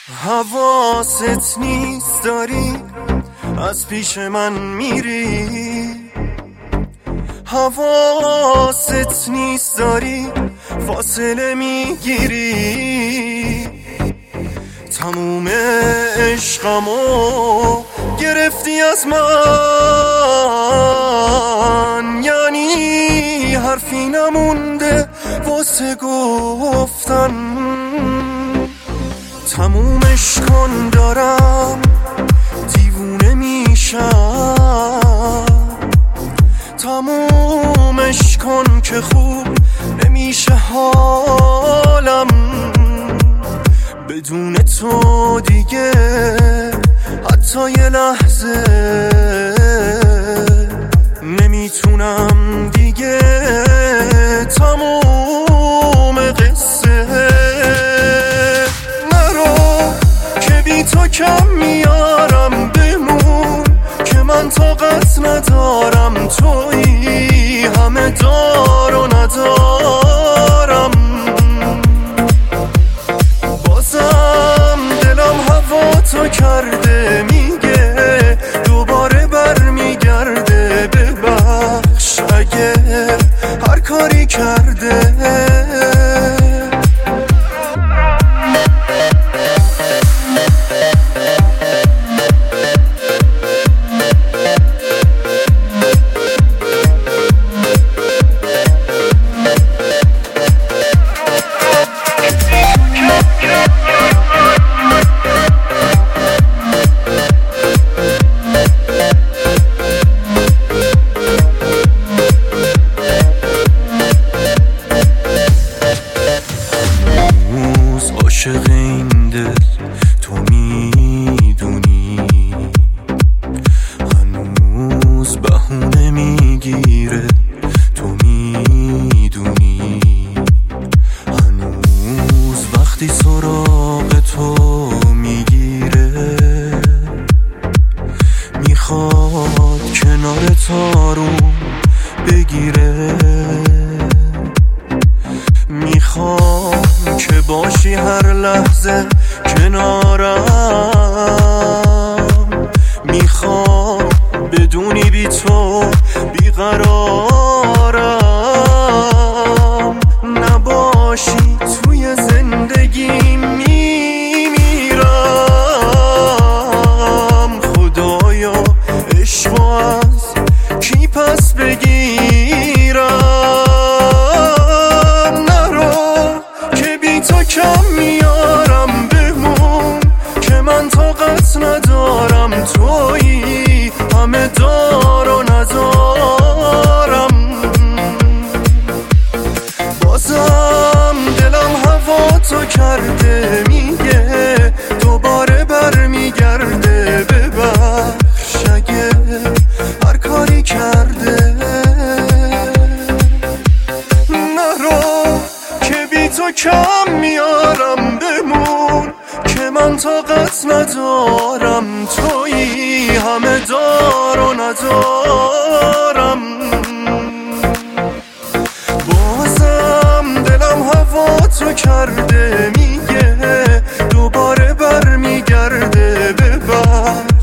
حواست نیست داری از پیش من میری، حواست نیست داری فاصله میگیری، تموم عشقمو گرفتی از من، یعنی حرفی نمونده واسه گفتن. تمومش کن دارم دیوونه میشم، تمومش کن که خوب نمیشه حالم، بدون تو دیگه حتی یه لحظه نمیتونم دیگه. تموم قصه نرو که بی تو کم میارم، بمون که من طاقت ندارم، تویی همه دار و ندارم. بازم دلم هوا تو کرده، میگه دوباره برمیگرده، ببخش اگه هر کاری کرده. عاشق این دل تو میدونی، هنوز بهونه میگیره تو میدونی، هنوز وقتی سراغ تو میگیره میخواد کنار تارون بگیره، میخوام که باشی هر لحظه کنارم، میخوام بدونی بی تو بیقرارم، نباشی توی زندگی میمیرم. خدایا عشقو از کی پس بگیرم؟ تو کم میارم، بمون که من طاقت ندارم، تویی همه دار و ندارم. بازم دلم هوا تو کرده، میگه دوباره برمیگرده، ببخش اگه هر کاری کرده. نرو که بی تو کم میارم، بمون که من طاقت ندارم، تویی همه دار و ندارم. بازم دلم هوا تو کرده، میگه دوباره برمیگرده، ببر